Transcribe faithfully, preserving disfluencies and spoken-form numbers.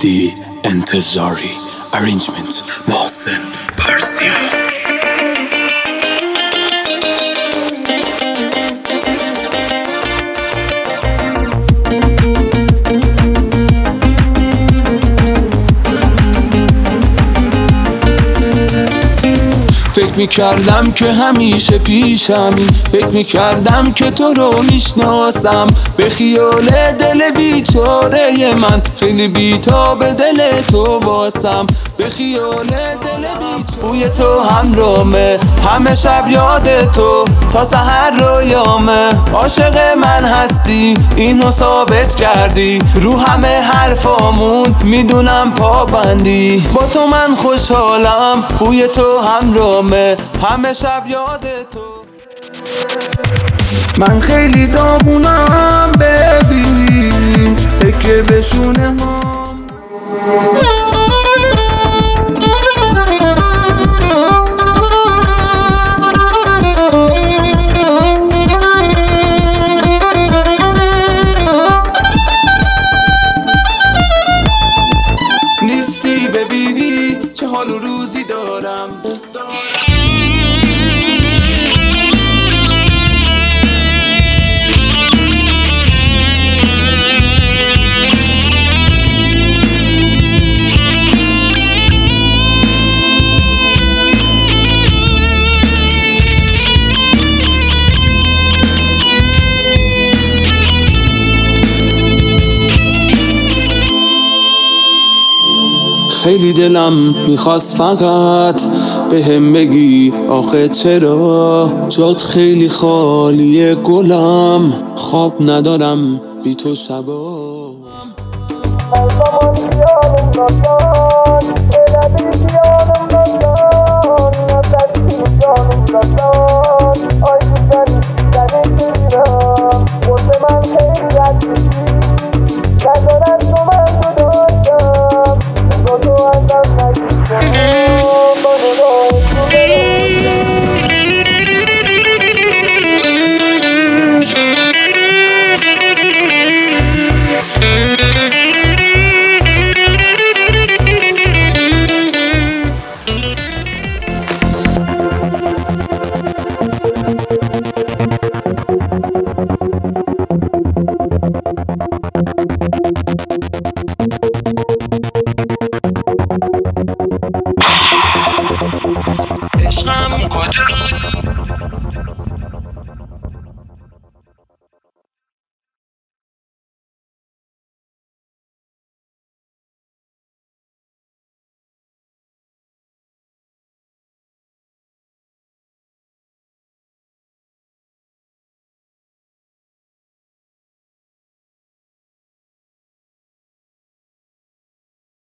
مهدی انتظاری، ارینجمنت محسن پارسیان. فکر میکردم که همیشه پیشمی، فکر میکردم که تو رو میشناسم. به خیال دل بیچاره من خیلی بی‌تاب دل تو واسم. به خیال دل بیچاره بوی تو همرامه، همه شب یاد تو تا سحر رویامه. عاشق من هستی اینو ثابت کردی، رو همه حرفامون میدونم پابندی. با تو من خوشحالم، بوی تو همرامه، همه شب یاد تو. من خیلی داغونم ببین، تکه به شونه هم. نیستی ببینی چه حال و روزی دارم. خیلی دلم میخواست فقط به هم بگی آخه چرا جات خیلی خالیه گلم. خواب ندارم بی تو شبا.